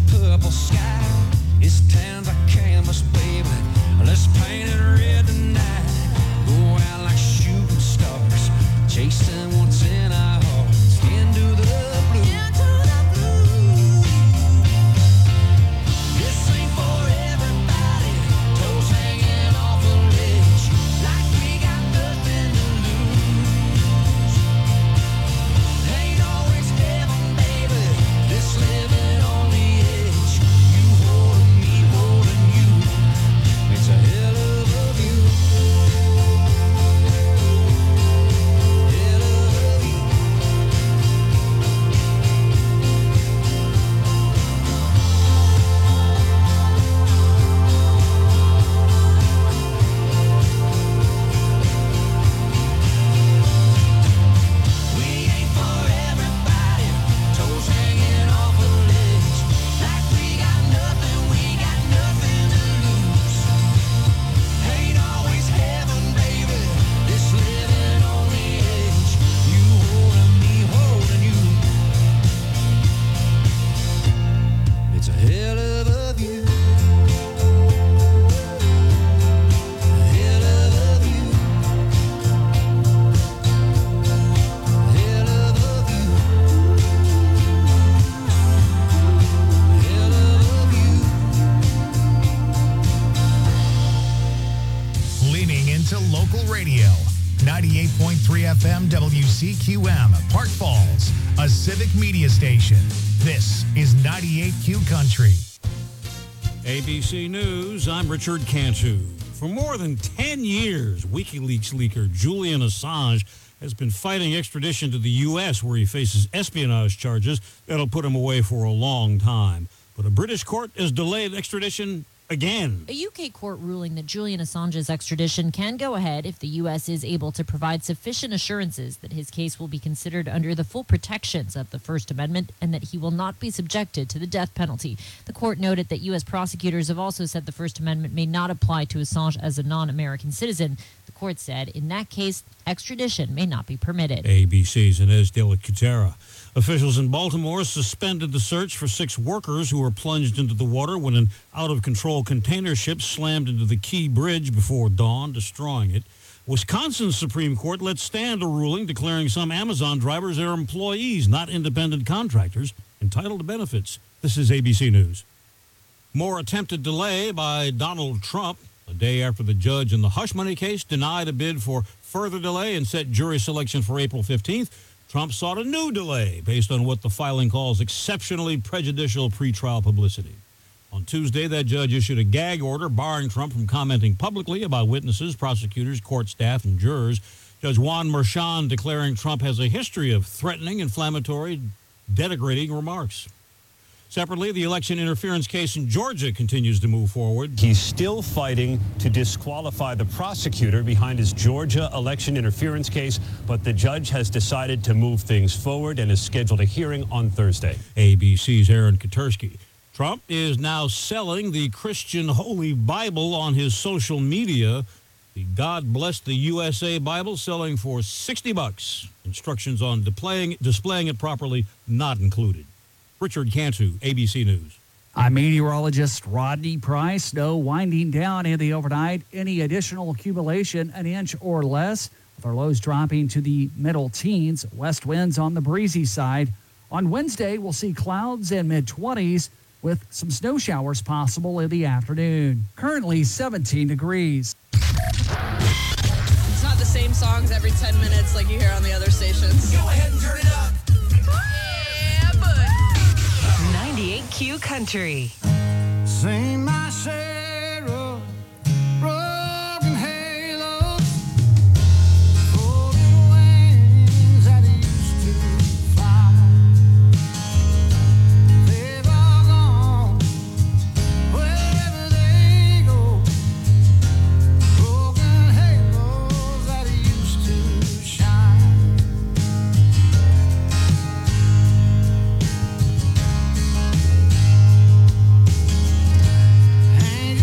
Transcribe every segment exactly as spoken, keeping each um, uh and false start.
purple sky. It's tan like canvas, baby. Let's paint it red tonight. Go out like shooting stars, chasing what's in our hearts. Into the blue. Into the blue. This ain't for everybody. Toes hanging off a ledge, like we got nothing to lose. Ain't always heaven, baby. This living on the edge. You holding me, holding you. It's a hell of a view. Hell of a view. We ain't for everybody. Toes hanging off a ledge, like we got nothing, we got nothing to lose. Ain't always heaven, baby. This living on the edge. You holding me, holding you. It's a hell of a view. Hell of a view. Hell of a view. Hell of a view. Leaning into local radio. ninety-eight point three F M W C Q M, Park Falls, a civic media station. This is ninety-eight Q Country. A B C News, I'm Richard Cantu. For more than ten years, WikiLeaks leaker Julian Assange has been fighting extradition to the U S, where he faces espionage charges that'll put him away for a long time. But a British court has delayed extradition again. A U K court ruling that Julian Assange's extradition can go ahead if the U S is able to provide sufficient assurances that his case will be considered under the full protections of the First Amendment and that he will not be subjected to the death penalty. The court noted that U S prosecutors have also said the First Amendment may not apply to Assange as a non-American citizen. The court said, in that case, extradition may not be permitted. A B C's Inez de la Cutera. Officials in Baltimore suspended the search for six workers who were plunged into the water when an out-of-control container ship slammed into the Key Bridge before dawn, destroying it. Wisconsin's Supreme Court let stand a ruling declaring some Amazon drivers are employees, not independent contractors, entitled to benefits. This is A B C News. More attempted delay by Donald Trump. A day after the judge in the hush money case denied a bid for further delay and set jury selection for April fifteenth, Trump sought a new delay based on what the filing calls exceptionally prejudicial pretrial publicity. On Tuesday, that judge issued a gag order barring Trump from commenting publicly about witnesses, prosecutors, court staff, and jurors. Judge Juan Merchan declaring Trump has a history of threatening, inflammatory, denigrating remarks. Separately, the election interference case in Georgia continues to move forward. He's still fighting to disqualify the prosecutor behind his Georgia election interference case, but the judge has decided to move things forward and has scheduled a hearing on Thursday. A B C's Aaron Katersky. Trump is now selling the Christian Holy Bible on his social media. The God Bless the U S A Bible selling for sixty bucks. Instructions on displaying, displaying it properly not included. Richard Cantu, A B C News. I'm meteorologist Rodney Price. Snow winding down in the overnight. Any additional accumulation, an inch or less, with our lows dropping to the middle teens. West winds on the breezy side. On Wednesday, we'll see clouds in mid-twenties with some snow showers possible in the afternoon. Currently seventeen degrees. It's not the same songs every ten minutes like you hear on the other stations. Go ahead and turn it up. ninety-eight Q Country. Sing my share of broken halos, broken wings that used to fly. They've all gone wherever they go. Broken halos that used to shine. Hang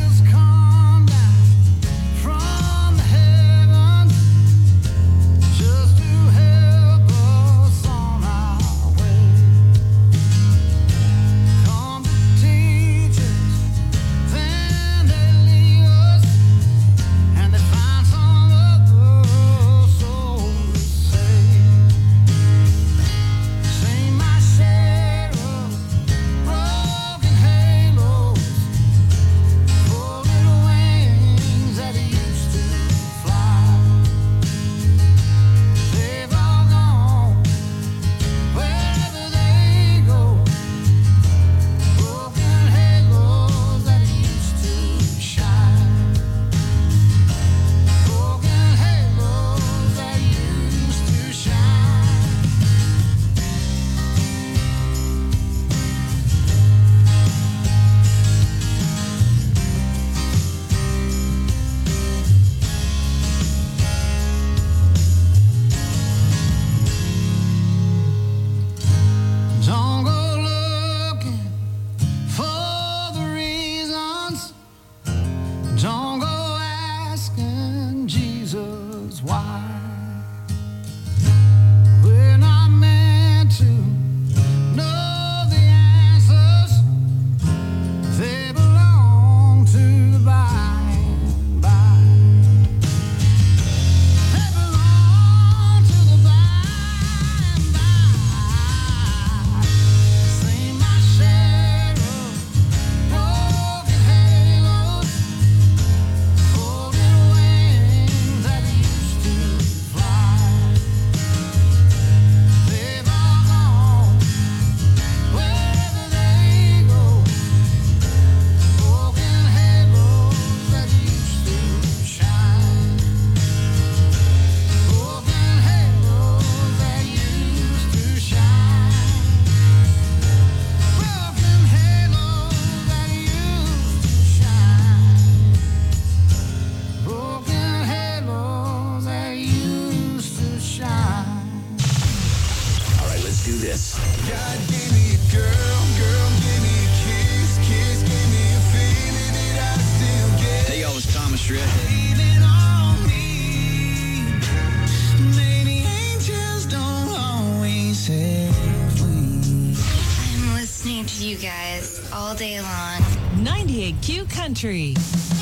day long. ninety-eight Q Country.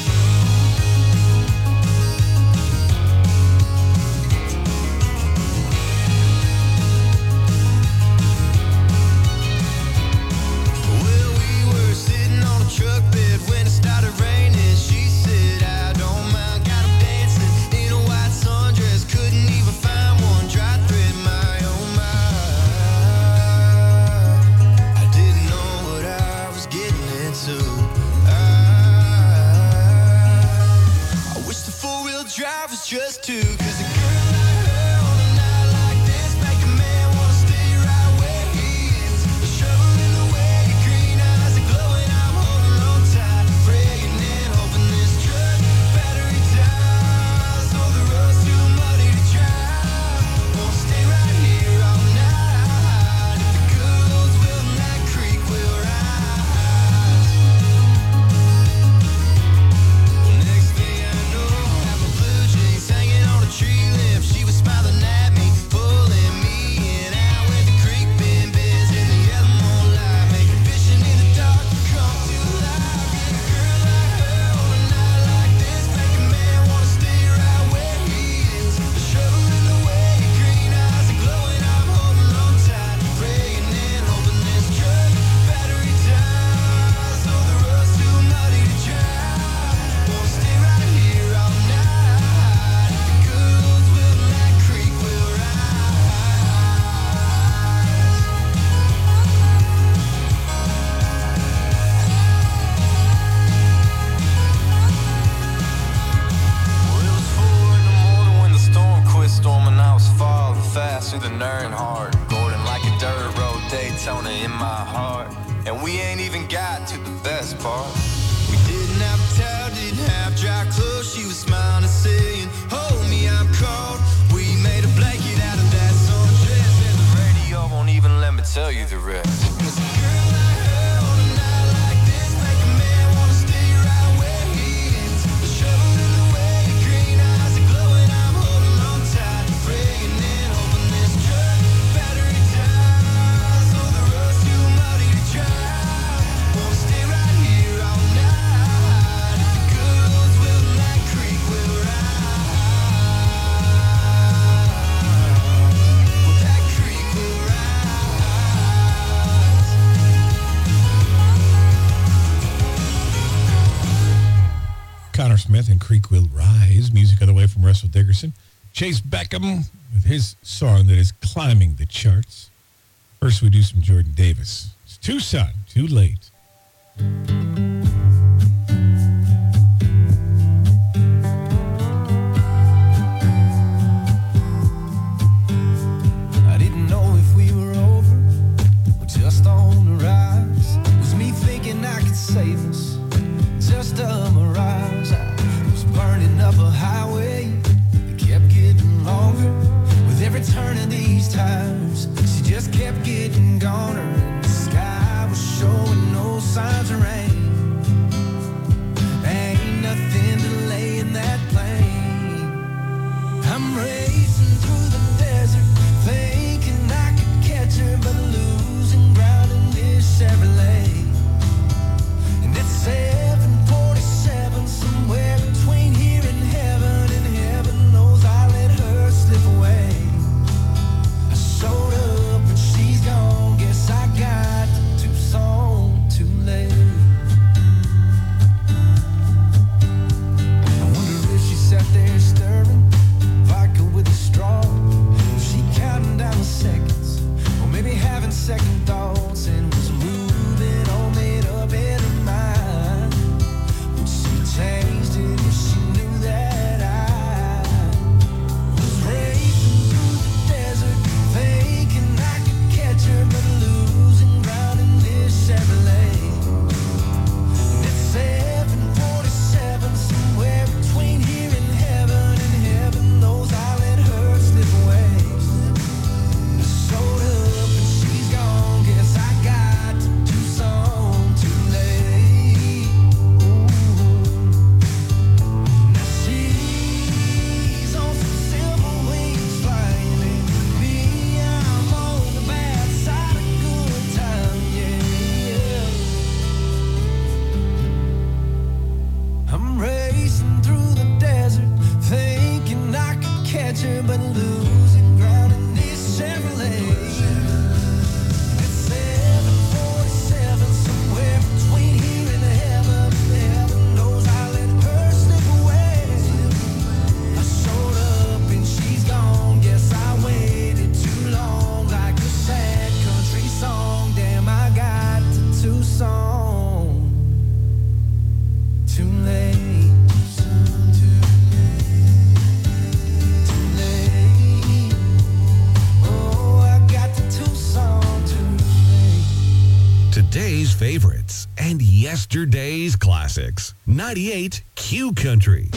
Well, we were sitting on a truck bed when it started raining. She said, I don't mind, got 'em dancing in a white sundress. Couldn't even find one dry thread, my oh my. I didn't know what I was getting into. I, I wish the four-wheel drive was just two, 'cause a girl like her on a night like this make a man wanna stay right where he is. The shovel in the way, your green eyes are glowing. I'm holding on tight, praying and hoping this truck battery dies. So the road's too muddy to drive. Wanna stay right here all night. If the girls will, that creek will rise. Well, next thing I know, I have my blue jeans hanging on a tree limb. She was smiling at me, pulling me in. Out where the creek been busy, the yellow moonlight making fishing in the dark come to life. Yeah, a girl like her on a night like this make a man wanna stay right where he is. The shovel in the way, your green eyes are glowing. I'm holding on tight, praying and hoping this truck battery dies. So the road's too muddy to drive. Wanna stay right here all night. If the girls will, that creek will rise. Well, it was four in the morning when the storm quit storming. I was falling fast through the Earnhardt Gordon like a dirt road Daytona in my heart. And we ain't even got to the best part. We didn't have a towel, didn't have dry clothes. She was smiling and saying, hold me, I'm cold. We made a blanket out of that sundress, and the radio won't even let me tell you the rest. 'Cause a girl like her on a night like this make a man wanna stay right where he is. The shovel in the way, your green eyes are glowing. I'm holding on tight, praying and hoping this truck battery dies. So the road's too muddy to drive. Wanna stay right here all night. If the girls will, that creek will rise. Well, that creek will rise. Connor Smith and Creek Will Rise. Music of the way from Russell Dickerson. Chase Beckham with his song that is climbing the charts. First, we do some Jordan Davis. It's Tucson, Too Late. I didn't know if we were over or just on the rise. Was me thinking I could save us, just a mirage. I was burning up a highway that kept getting longer. With every turn of these tires, she just kept getting goner. And the sky was showing no signs of rain. Ain't nothing delaying that plane. I'm racing through the desert, thinking I could catch her, but losing ground in this Chevrolet. And it's seven forty-seven, somewhere between here and heaven, and heaven knows I let her slip away. I showed up, but she's gone. Guess I got to Tucson too late. I wonder if she sat there stirring vodka with a straw. Was she counting down the seconds, or maybe having second thoughts and was moving favorites and yesterday's classics. ninety-eight Q Country.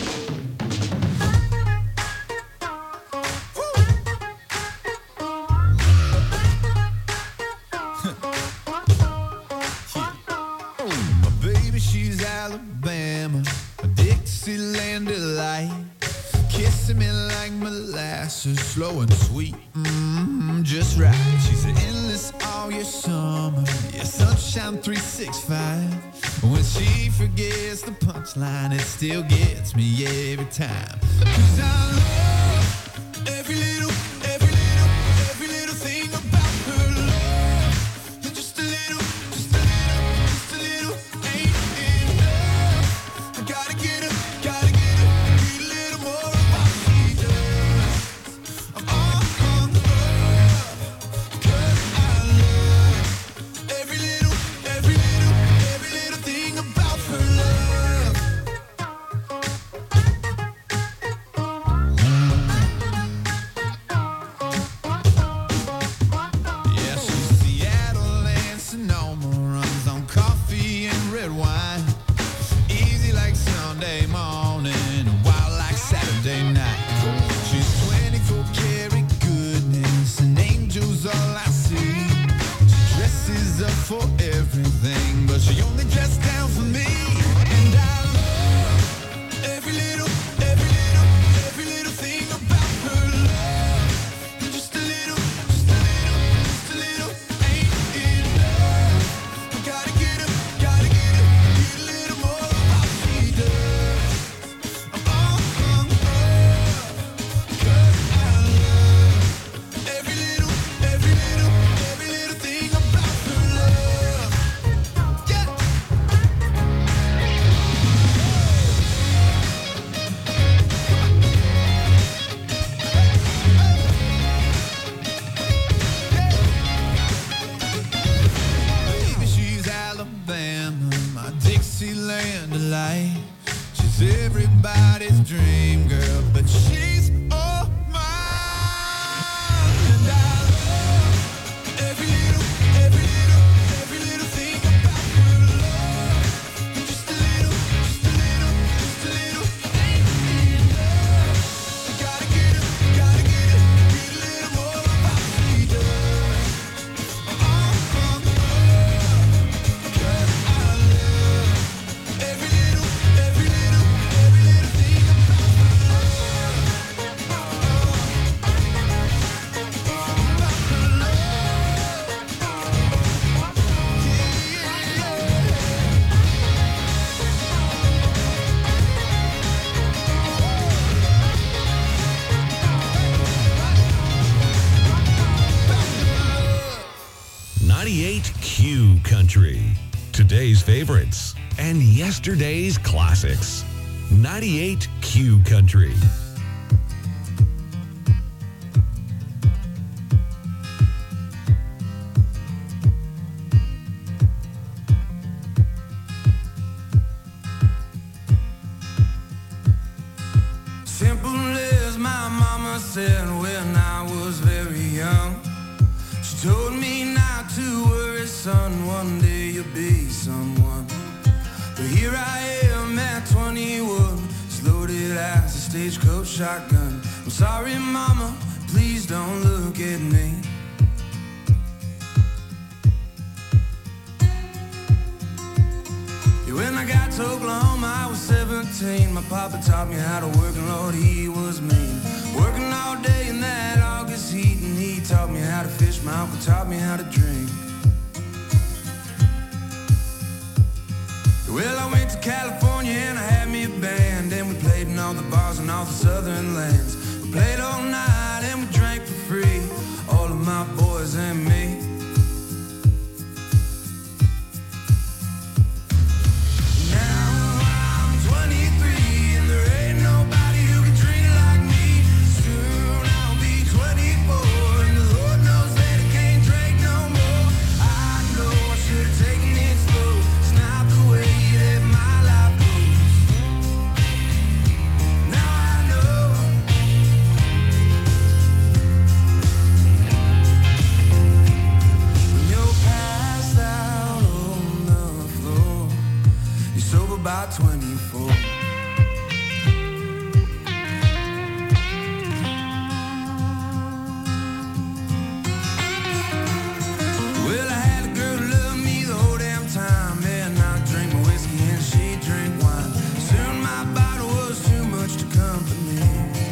My baby, she's Alabama, a Dixieland delight. Kissing me like molasses, slow and sweet, mm, just right. She's endless all year summer, yeah, sunshine three sixty-five. When she forgets the punchline, it still gets me every time. 'Cause I love every little, every little, every little thing about her love. And just a little, just a little, just a little ain't enough. I gotta get her, gotta get her, need a little more of what she does. I'm all hung up, 'cause I love every little, every little, every little thing about her love. Yeah, she's Seattle and Sonoma, runs on coffee and red wine. Easy like Sunday morning, wild like Saturday night. She's twenty-four karat goodness, and angels all I see. She dresses up for everything, but she only dressed down for me. And I love every little, every little, every little thing about her love. And just a little, just a little, just a little ain't enough. I gotta get her, gotta get her, get a little more of what she does. I'm all hung up, 'cause I love every little, every little, every little thing about her love. Yeah. Baby, she's Alabama, my Dixieland delight. She's everybody's dream girl, but she's all mine. And I love every little, every little, every little thing about her love. And just a little, just a little, just a little ain't enough. I gotta get her, gotta get her, get a little more of what she does. I'm all hung up, 'cause I love every little, every little, every little thing about her love. About her love. ninety-eight Q Country. Today's favorites and yesterday's classics. ninety-eight Q Country. Simple as my mama said when I was very young. She told me not to worry, son, one day you'll be someone. But here I am at twenty-one, as loaded as a stagecoach shotgun. I'm sorry, mama, please don't look at me. Yeah, when I got to Oklahoma, I was seventeen. My papa taught me how to work, and Lord, he was mean. Working all day in that August heat, and he taught me how to fish. My uncle taught me how to drink. Well, I went to California and I had me a band, and we played in all the bars in all the southern lands. We played all night and we drank for free, all of my boys and me. Now I'm twenty-three and there ain't nobody who can drink like me. Soon I'll be twenty-four and the Lord knows that I can't drink no more. I know I should have taken it slow. It's not the way that my life goes. Now I know about twenty-four. Well, I had a girl who loved me the whole damn time. And I drink my whiskey and she drink wine. Soon my bottle was too much to comfort me.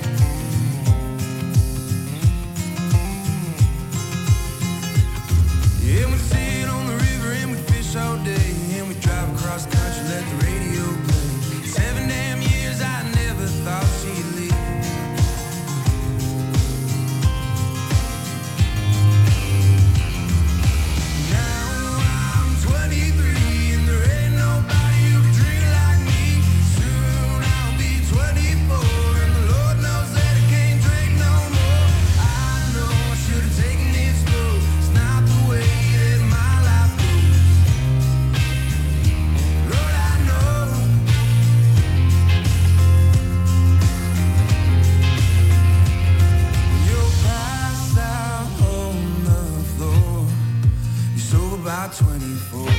Yeah, we'd sit on the river and we'd fish all day. And we'd drive across the country, let the radio play. Seven damn years, I never thought she'd leave. twenty-four.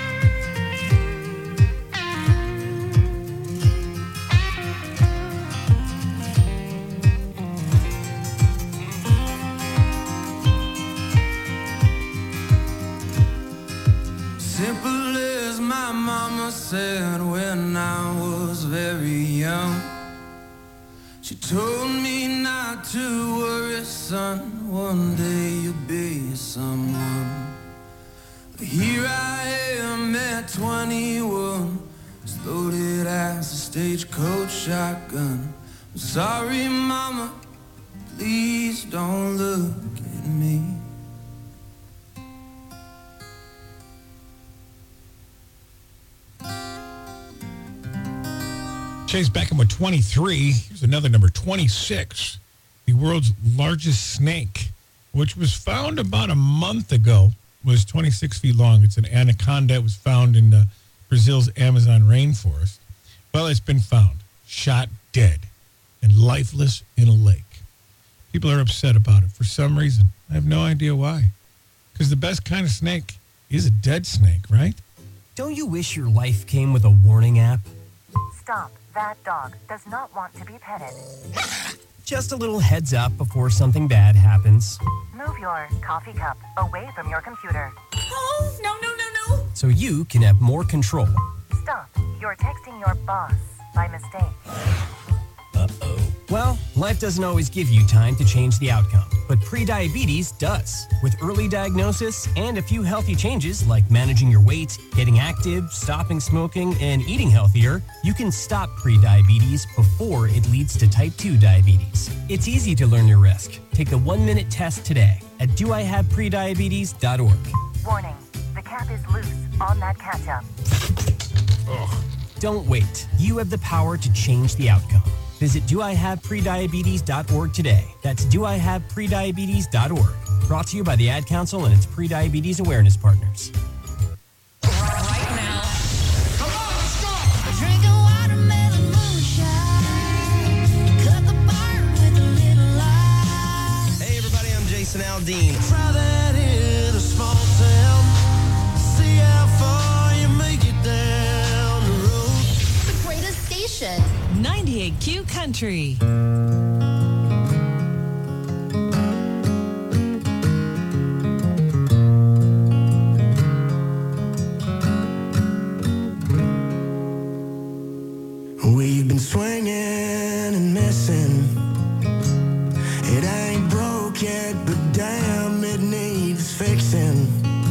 Simple as my mama said when I was very young. She told me not to worry, son, one day you'll be someone. Here I am at twenty-one, as loaded as a stagecoach shotgun. I'm sorry, mama, please don't look at me. Chase Beckham with twenty-three. Here's another number, twenty-six. The world's largest snake, which was found about a month ago, was twenty-six feet long. It's an anaconda. It was found in uh, Brazil's Amazon rainforest. Well, it's been found, shot dead, and lifeless in a lake. People are upset about it for some reason. I have no idea why. Because the best kind of snake is a dead snake, right? Don't you wish your life came with a warning app? Stop. That dog does not want to be petted. Just a little heads up before something bad happens. Move your coffee cup away from your computer. Oh, no, no, no, no. So you can have more control. Stop. You're texting your boss by mistake. Uh-oh. Well, life doesn't always give you time to change the outcome, but prediabetes does. With early diagnosis and a few healthy changes like managing your weight, getting active, stopping smoking, and eating healthier, you can stop prediabetes before it leads to type two diabetes. It's easy to learn your risk. Take the one-minute test today at do I have prediabetes dot org. Warning, the cap is loose on that ketchup. Ugh. Don't wait. You have the power to change the outcome. Visit do I have prediabetes dot org today. That's do I have prediabetes dot org. Brought to you by the Ad Council and its pre-diabetes awareness partners. Right now. Come on, let's go! Drink a watermelon moonshine. Cut the barn with a little light. Hey everybody, I'm Jason Aldean. Try that in a small town. See how far you make it down the road. The greatest station. ninety-eight Q Country. We've been swinging and missing. It ain't broke yet, but damn, it needs fixing.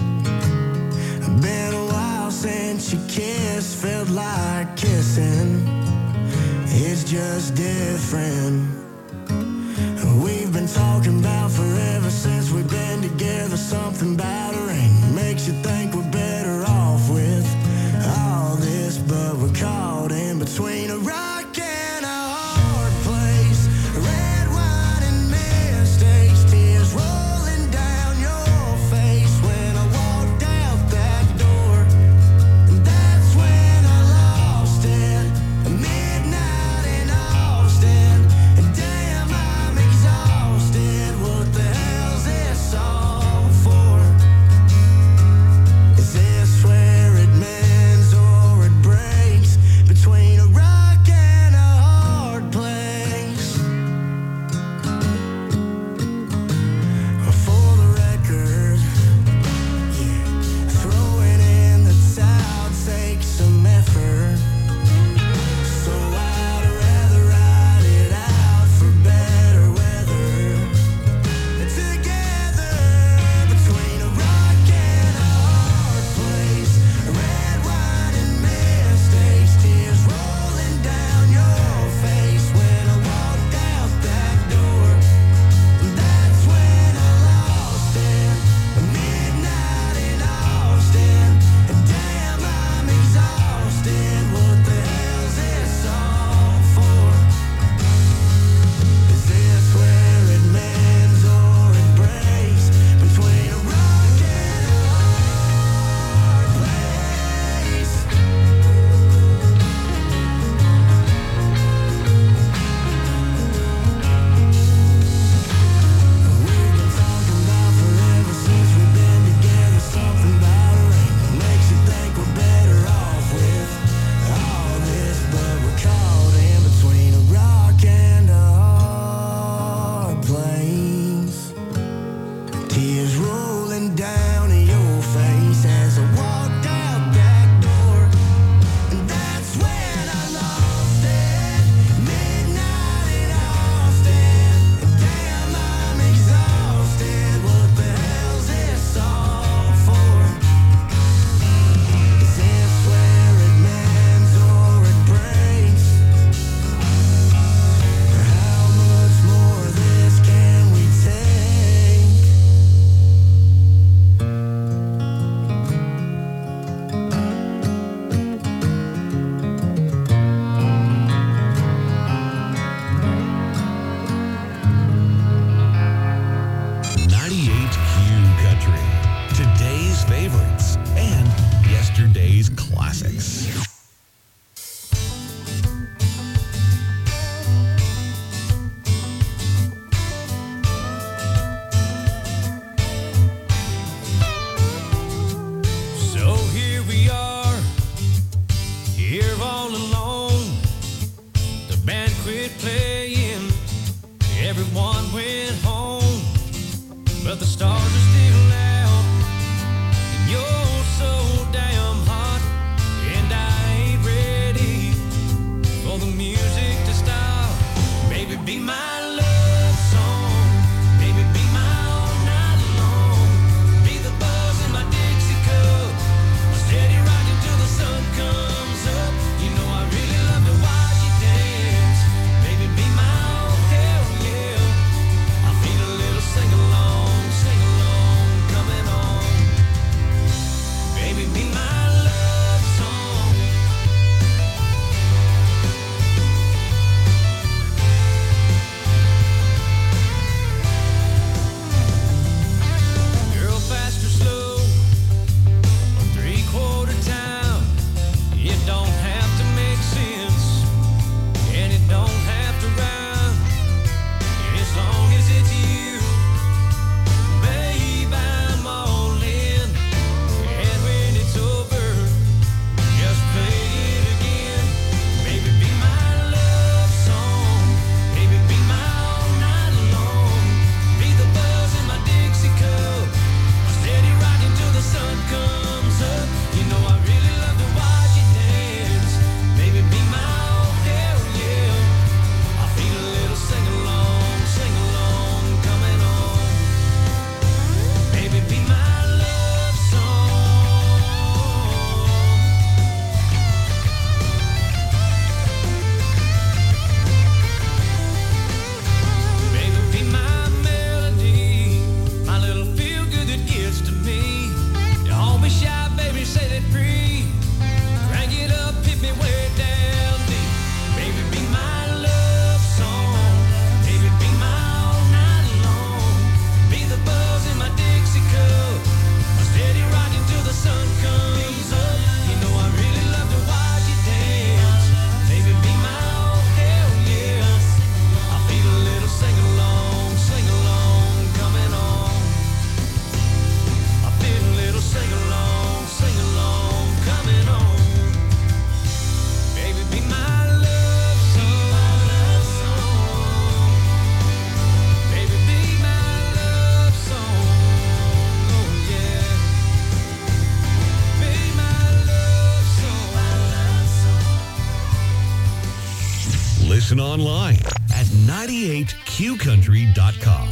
Been a while since you kissed, felt like kissing. It's just different. We've been talking about forever since we've been together. Something about a ring makes you think we're better off with all this, but we're caught in between a rock and a hard place. Red wine and mistakes, tears rolling down your face when I walked out that door. And that's when I lost it. Midnight in Austin, and damn, I'm exhausted. What the hell's this all for? here all alone. The band quit playing, everyone went home, but the stars are still out, and you're so damn hot, and I ain't ready for the music to stop. Baby, be my love song, baby, be my all night long, be the buzz in my Dixie cup, steady rocking till the sun comes up. You know I really love to watch you dance. Baby, be my oh hell yeah. I feel a little sing along, sing along, coming on. Baby, be my love song. Girl, fast or slow, three quarter time. It don't have to make sense, and it don't have to rhyme, as long as it's you. Babe, I'm all in, and when it's over, just play it again. Baby, be my love song, baby, be my all night long, be the buzz in my Dixie cup, steady rocking till the sun comes up. You know I really love to watch you dance. Baby, be my oh hell yeah. I feel a little sing along, sing along, coming on. Baby, be my love song. Baby, be my melody, my little feel good that gets to me. Don't be shy, baby, set it free. Crank it up, hit me way down deep. Baby, be my love song. Baby, be my all night long. Be the buzz in my Dixie cup, steady rocking till the sun comes up. You know I really love to watch you dance. Baby, be my oh hell yeah. I feel a little sing along, sing along, coming on. I feel a little sing along, sing along, coming on. Baby, be my love song. Baby, be my love song. Oh yeah. Be my love song. Listen online at ninety-eight q country dot com.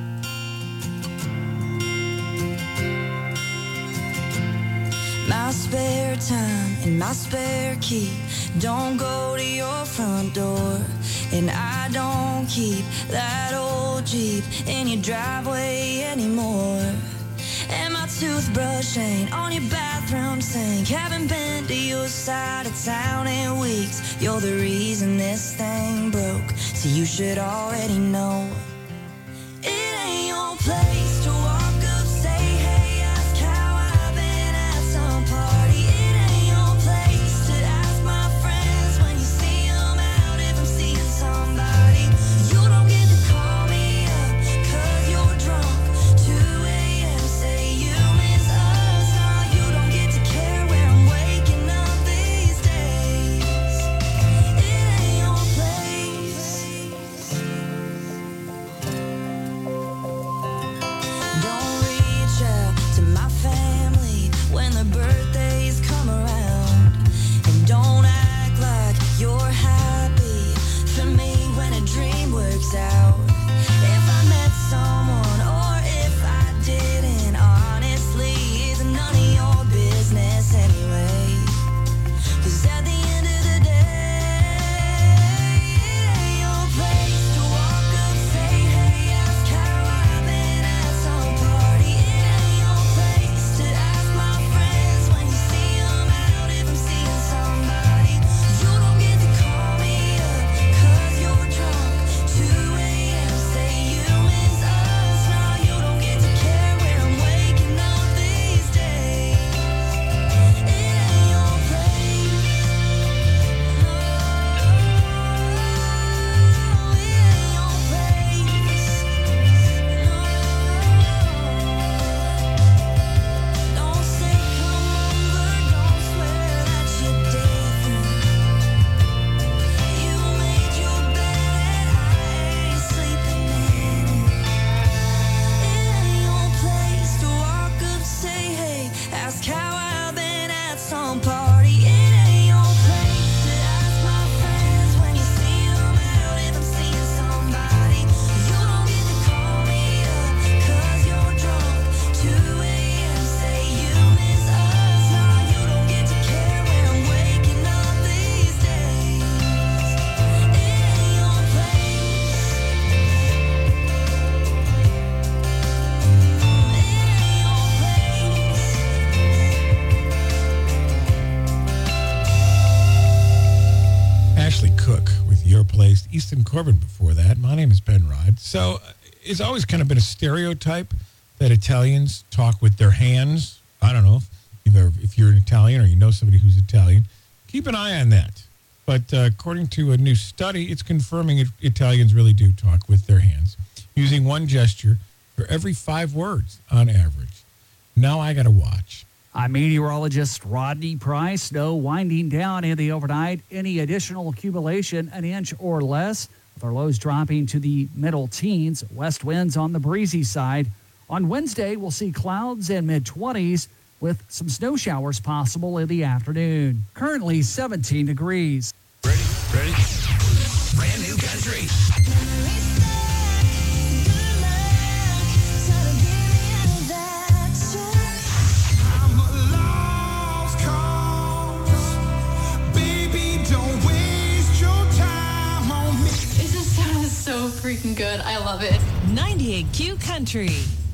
My spare time and my spare key don't go to your front door, and I don't keep that old Jeep in your driveway anymore. And my toothbrush ain't on your bathroom sink. Haven't been to your side of town in weeks. You're the reason this thing broke, so you should already know. It ain't your place to walk up, say hey, ask how I've been at some party. It ain't your place to ask my friends when you see 'em out if I'm seeing somebody. You don't get to call me up 'cause you're drunk. two a.m. say you miss us. Nah, you don't get to care where I'm waking up these days. It ain't your place. replaced Easton Corbin before that. My name is Ben Rod. So it's always kind of been a stereotype that Italians talk with their hands. I don't know if, either if you're an Italian or you know somebody who's Italian. Keep an eye on that. But uh, according to a new study, it's confirming it, Italians really do talk with their hands, using one gesture for every five words on average. Now I got to watch. I'm meteorologist Rodney Price. Snow winding down in the overnight. Any additional accumulation, an inch or less, with our lows dropping to the middle teens. West winds on the breezy side. On Wednesday, we'll see clouds in mid-twenties with some snow showers possible in the afternoon. Currently seventeen degrees. Ready? Ready? Brand new country. So freaking good. I love it. ninety-eight Q Country.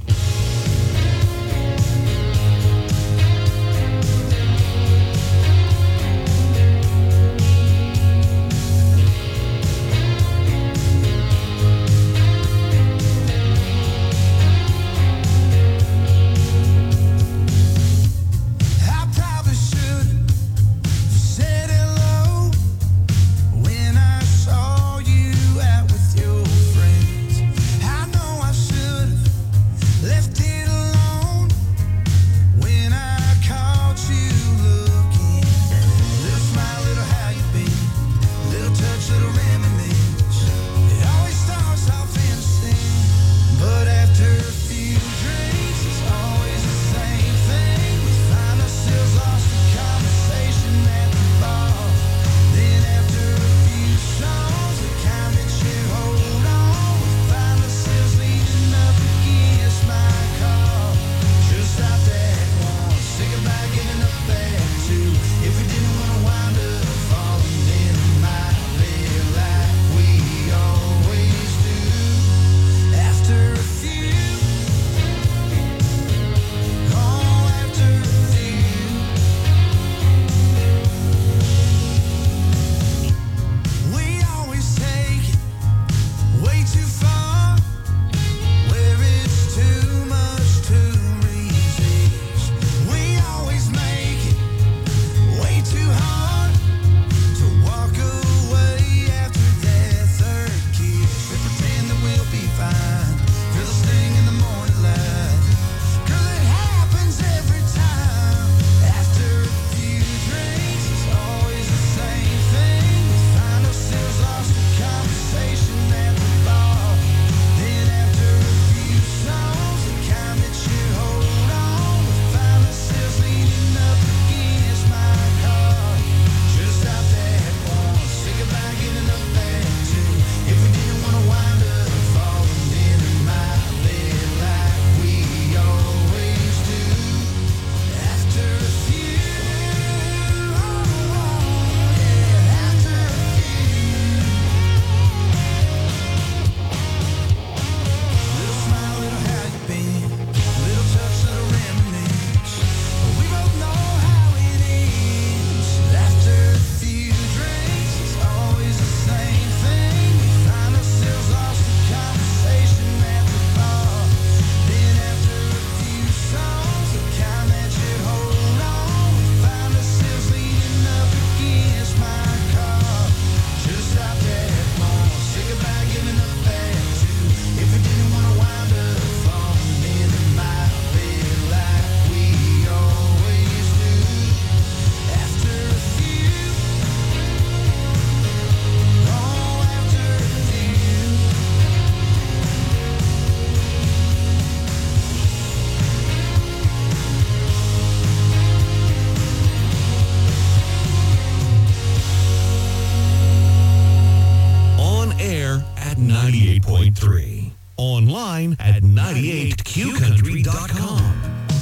ninety-eight point three. Online at ninety-eight q country dot com.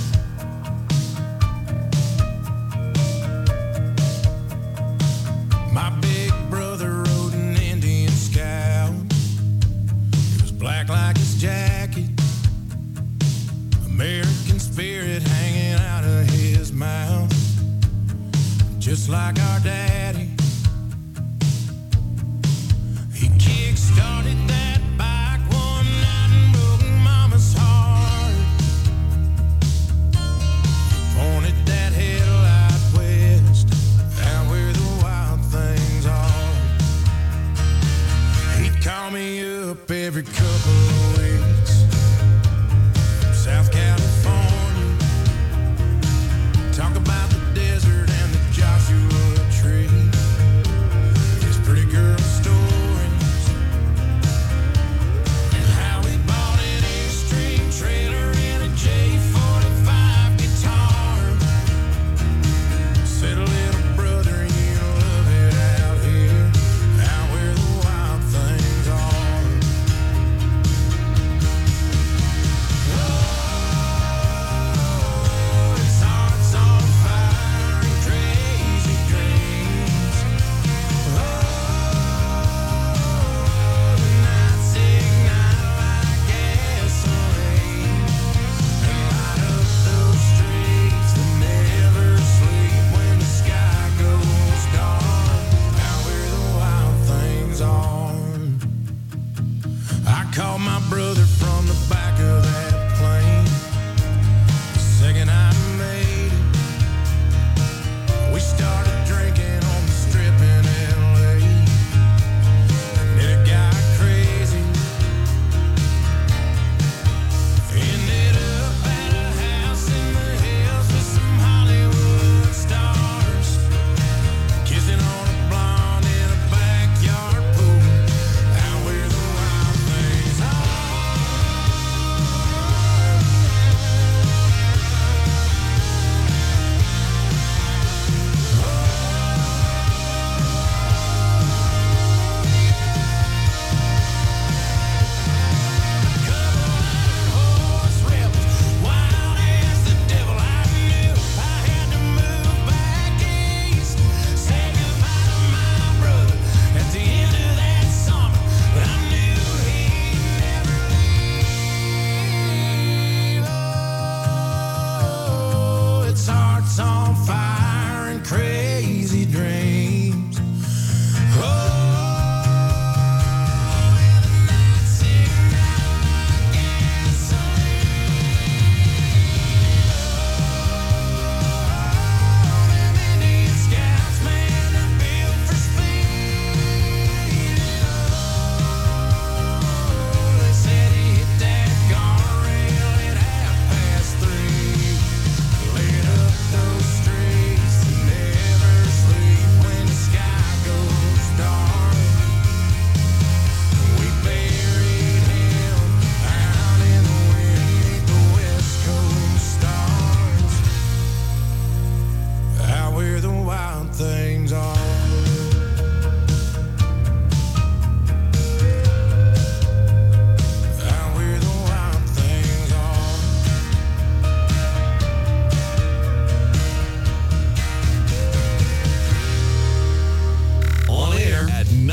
My big brother rode an Indian Scout. It was black like his jacket, American spirit hanging out of his mouth, just like our daddy.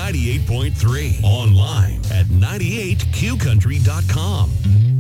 ninety-eight point three. Online at ninety-eight q country dot com.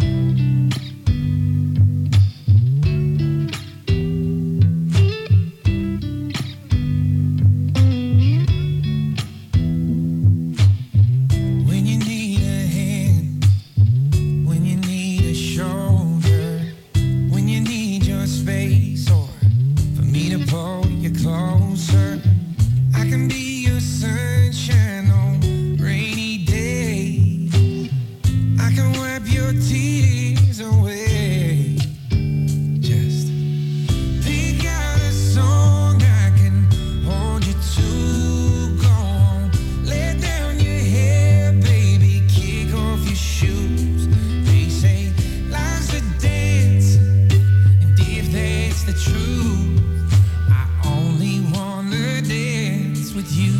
When you need a hand, when you need a shoulder, when you need your space, or for me to pull you closer, I can be your sunshine on rainy days. I can wipe your tears away. Just pick out a song I can hold you to. Go on, let down your hair, baby, kick off your shoes. They say life's a dance, and if that's the truth, I only wanna dance with you.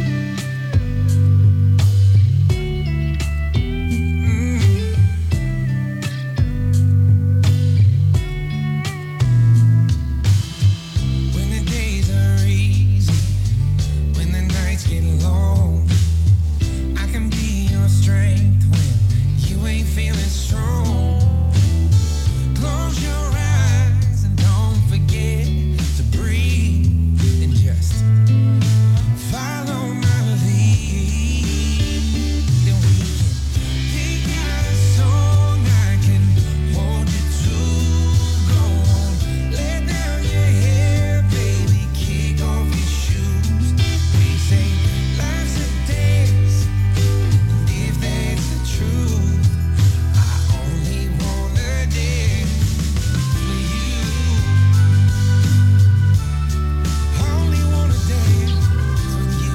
When the days are easy, when the nights get long, I can be your strength when you ain't feeling strong. Close your eyes and don't forget to breathe and just follow my lead. Then we can pick out a song I can hold you to. Go on, let down your hair, baby, kick off your shoes. They say life's a dance, and if that's the truth, I only wanna dance with you. Only wanna dance with you.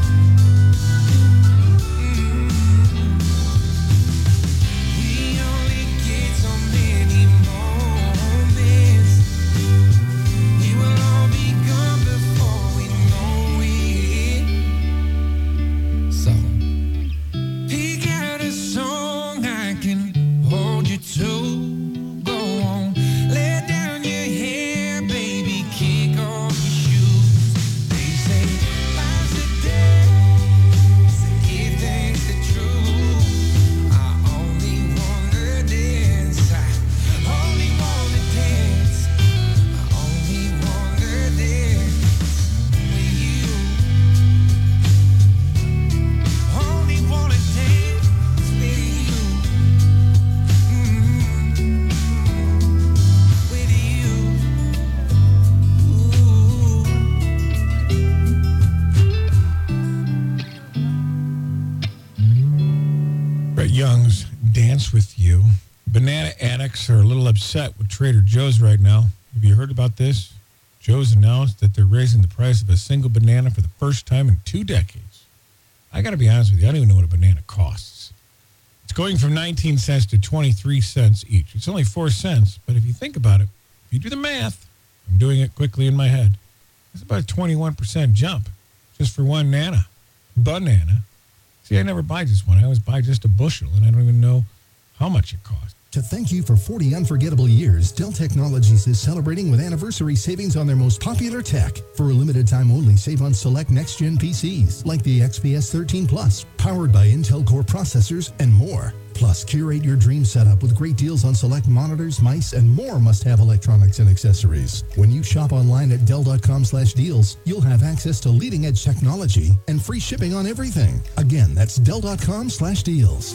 We only get so many moments. We will all be gone before we know it. So pick out a song I can hold you to. Go on, let down your hair, baby, kick off your shoes. They say life's a dance, and if that's the truth, I only wanna dance. I only wanna dance. I only wanna dance with you. Only wanna dance with you. Mm, with you. Ooh. Brett Young's Dance With You. Banana addicts are a little upset with Trader Joe's right now. Have you heard about this? Joe's announced that they're raising the price of a single banana for the first time in two decades. I got to be honest with you, I don't even know what a banana costs. It's going from nineteen cents to twenty-three cents each. It's only four cents, but if you think about it, if you do the math, I'm doing it quickly in my head, it's about a twenty-one percent jump just for one nana. Banana. See, I never buy just one. I always buy just a bushel, and I don't even know how much it costs. To thank you for forty unforgettable years, Dell Technologies is celebrating with anniversary savings on their most popular tech. For a limited time only, save on select next-gen P Cs like the X P S thirteen Plus, powered by Intel Core processors and more. Plus, curate your dream setup with great deals on select monitors, mice, and more must-have electronics and accessories. When you shop online at Dell dot com slash deals, you'll have access to leading-edge technology and free shipping on everything. Again, that's Dell dot com slash deals.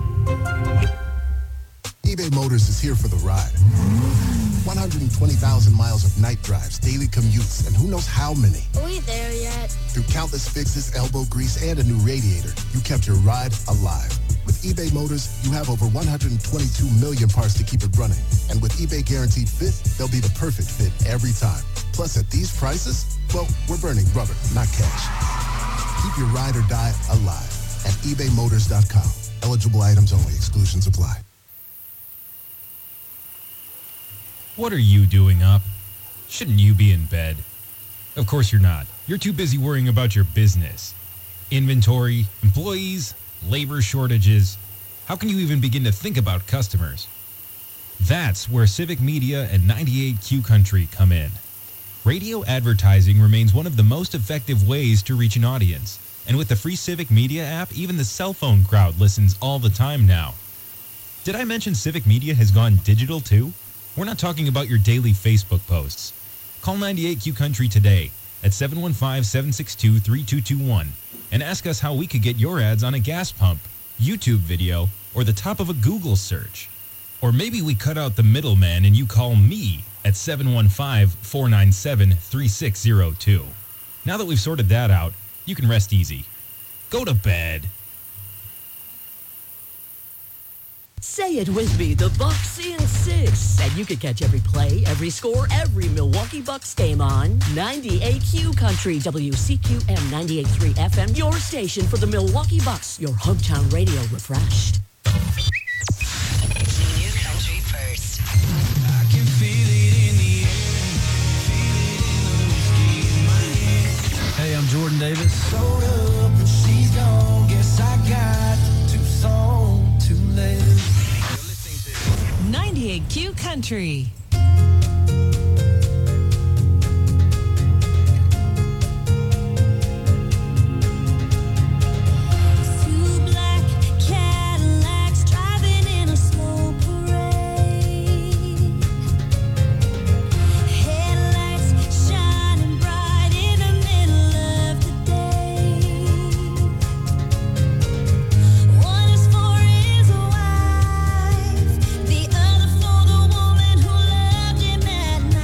eBay Motors is here for the ride. one hundred twenty thousand miles of night drives, daily commutes, and who knows how many. Are we there yet? Through countless fixes, elbow grease, and a new radiator, you kept your ride alive. With eBay Motors, you have over one hundred twenty-two million parts to keep it running. And with eBay Guaranteed Fit, they'll be the perfect fit every time. Plus, at these prices, well, we're burning rubber, not cash. Keep your ride or die alive at ebay motors dot com. Eligible items only. Exclusions apply. What are you doing up? Shouldn't you be in bed? Of course you're not. You're too busy worrying about your business. Inventory, employees, labor shortages. How can you even begin to think about customers? That's where Civic Media and ninety-eight Q Country come in. Radio advertising remains one of the most effective ways to reach an audience, And with the free Civic Media app, even the cell phone crowd listens all the time now. Did I mention Civic Media has gone digital too? We're not talking about your daily Facebook posts. Call ninety-eight Q Country today at seven one five, seven six two, three two two one and ask us how we could get your ads on a gas pump, YouTube video, or the top of a Google search. Or maybe we cut out the middleman and you call me at seven one five, four nine seven, three six zero two. Now that we've sorted that out, you can rest easy. Go to bed. Say it with me, the Bucks in six. And you can catch every play, every score, every Milwaukee Bucks game on ninety-eight Q Country, W C Q M ninety-eight point three F M, your station for the Milwaukee Bucks, your hometown radio refreshed. New country first. I can feel it in the air, feel it in the whiskey in my hand. Hey, I'm Jordan Davis. Load up and she's gone. Guess I got too soon to live. ninety-eight Q Country. Two black Cadillacs driving in a slow parade. Headlights shining bright in the middle of the day. One is for his wife, the other for the woman who loved him at night.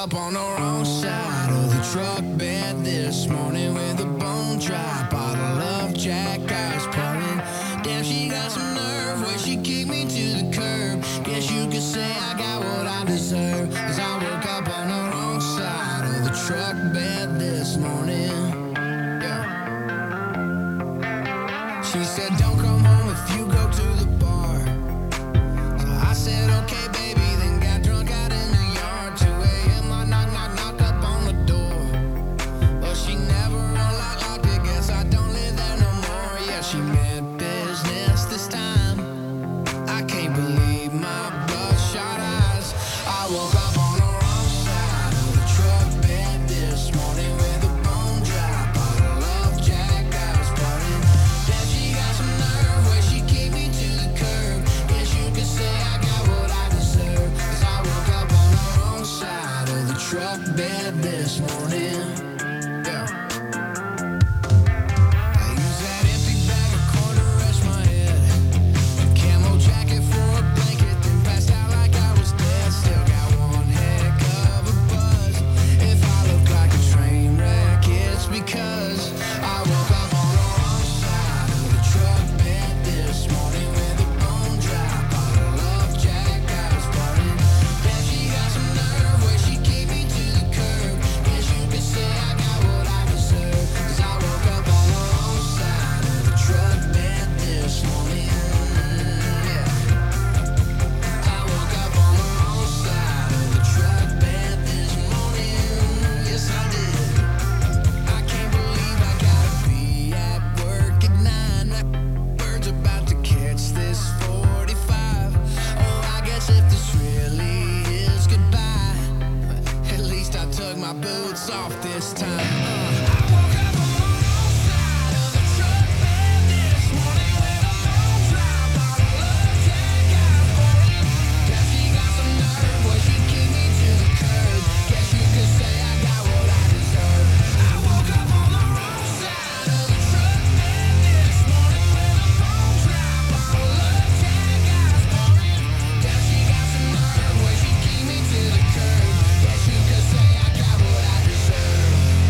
up on the wrong side of the truck bed this morning with a bone dry bottle of Jack Ice pouring. Damn, she got some nerve where she kicked me to the curb. Guess you could say I got what I deserve, 'cause I woke up on the wrong side of the truck bed this morning. Yeah. She said, don't come home if you go to the bar. So I said, okay, baby, then got drunk out in the yard. two a.m. I knock, knock, knock up on the door. But she never unlocked, locked it. Guess I don't live there no more. Yeah, she meant business this time. I can't believe my bloodshot eyes. I woke up on the wrong side of the truck bed this morning with a bone dry bottle of Jack Ice pouring. Damn, she got some nerve where she kicked me to the curb. Guess you could say I got what I deserve, 'cause I woke up on the wrong side of the truck bed this morning. Yeah. I use that empty bag of corn to rest my head. A camo jacket for a blanket, then passed out like I was dead. Still got one heck of a buzz. If I look like a train wreck, it's because I woke up on the wrong side of the truck bed this morning with a bone dry bottle of Jack Ice pouring. Damn, she got some nerve where she kicked me to the curb. Guess you could say I got what I deserve, 'cause I woke up on the wrong side of the truck bed this morning. Yeah. I woke up on the wrong side of the truck bed this morning. Yes, I did. I can't believe I gotta be at work at nine. That bird's about to catch this forty-five. Oh, I guess if this really is goodbye, at least I took my boots off this time. I woke up on the wrong side of the truck bed this morning with a bone dry bottle of Jack Ice pouring. Guess she got some nerve where she kicked me to the curb. Guess you could say I got what I deserve. I woke up on the wrong side of the truck bed this morning with a bone dry bottle of Jack Ice pouring. Guess she got some nerve where she kicked me to the curb. Guess you could say I got what I deserve.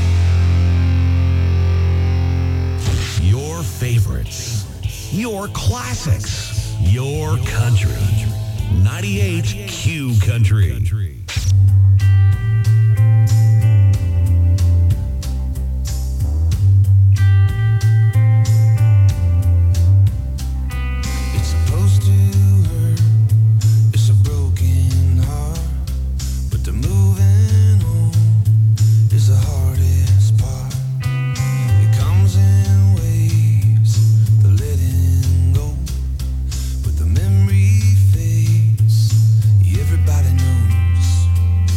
Your favorites, your classics, your country. ninety-eight Q Country. It's supposed to hurt. It's a broken heart, but the moving on is the hardest part. It comes in waves, the letting go, but the memory fades. Everybody knows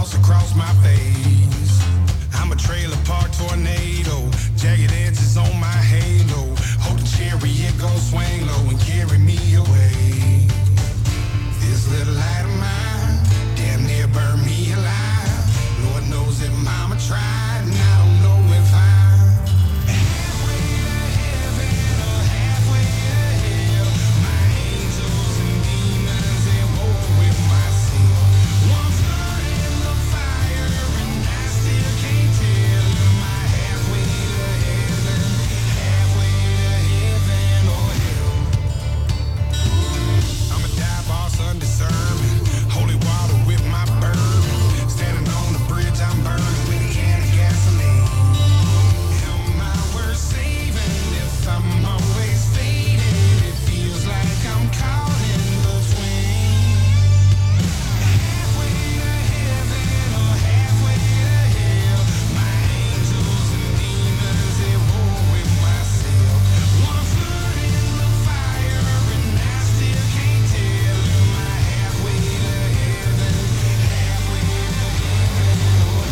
sauce across my face. I'm a trailer park tornado, jagged edges on my halo. Hold the chariot, go swing low and carry me away. This little light of mine, damn near burned me alive. Lord knows that mama tried, and I don't know if I'm halfway to heaven or halfway to hell. My angels and demons at war with myself. One foot in the fire and I still can't tell. Am I halfway to heaven, halfway to heaven or hell? I'm a dive boss undiscerning, holy water with my bourbon. Standing on the bridge, I'm burning with a can of gasoline. Am I worth saving if I'm always fading? It feels like I'm caught in between. Halfway to heaven or halfway to hell. My angels and demons at war with myself. One foot in the fire and I still can't tell. Am I halfway to heaven, halfway to heaven or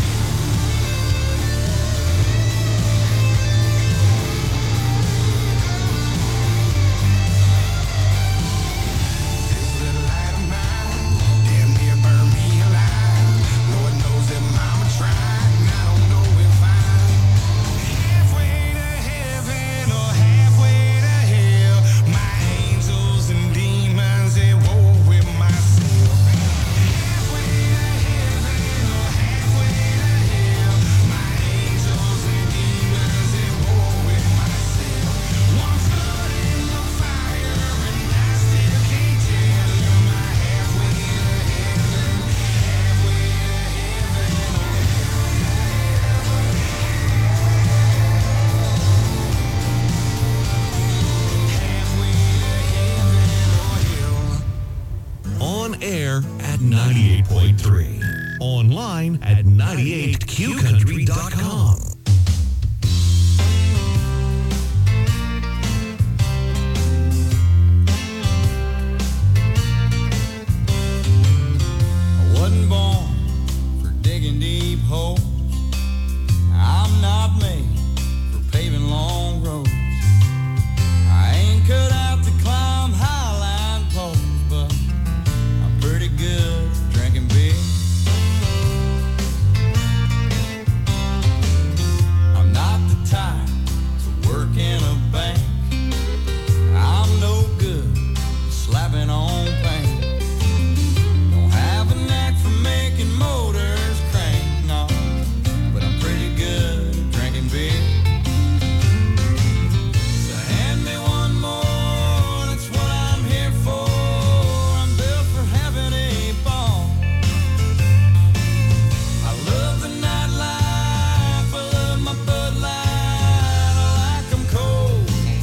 this little light of mine, damn near burned me alive. Lord knows that mama tried, and I don't know if I'm halfway to heaven or halfway to hell. My angels and demons at war with myself. Halfway to heaven or halfway to hell. My angels and demons at war with myself. One foot in the fire and I still can't tell. Am I halfway to heaven, halfway to On air at ninety-eight point three. Online at ninety-eight q country dot com.